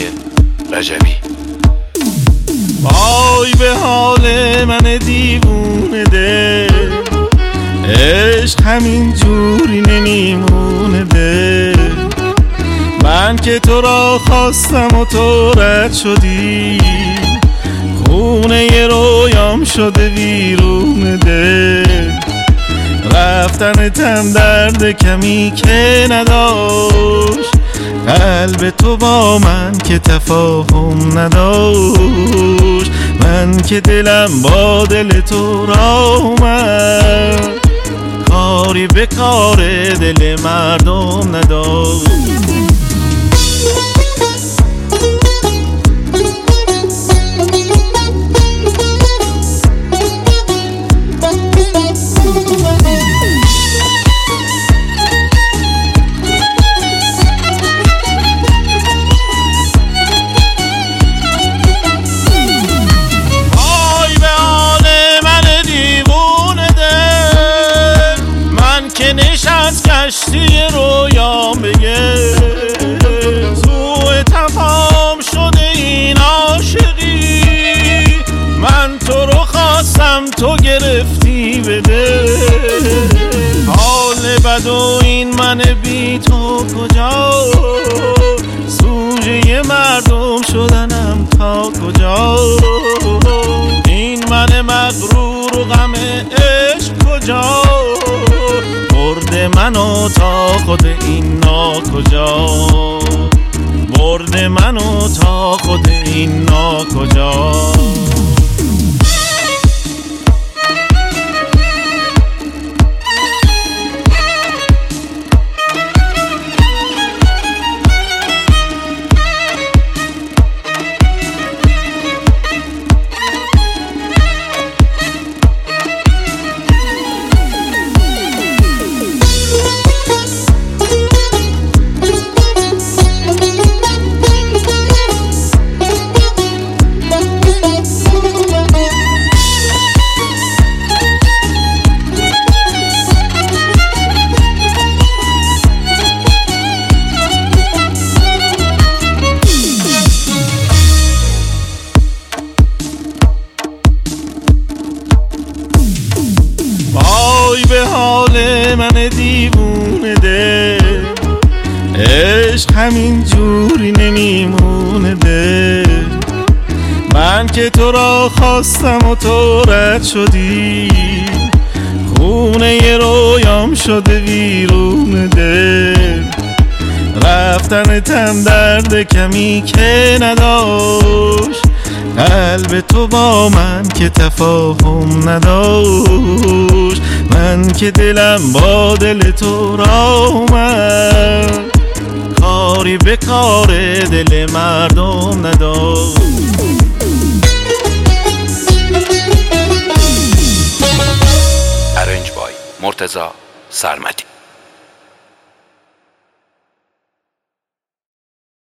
رجبی. وای به حال من دیوونه دل، عشق همین جوری نمیمونه دل. من که تو را خواستم و تو رد شدی، خونه ی رویام شده ویرون دل. رفتنتم درد کمی که نداشت، قلب تو با من که تفاهم نداشت. من که دلم با دل تو را اومد، کاری به کار دل مردم نداشت. نشست کشتی رویام بگه، سوء تفاهم شده این عاشقی. من تو رو خواستم تو گرفتی بده، حال بد و این من بی تو کجا، سوژه مردم شدنم تا کجا. این من مغرور و غم عشق کجا، برده منو تا خود این ناکجا، برده منو تا خود این ناکجا. وای به حال من دیوونه دل، عشق همین جوری نمیمونه دل. من که تو را خواستم و تو رد شدی، خونه ی رویام شده ویرون دل. رفتنتم درد کمی که نداشت، قلب تو با من که تفاهم نداشت. من که دلم با دل تو را اومد، کاری به کار دل مردم نداشت. ارنج بای مرتضی سرمدی.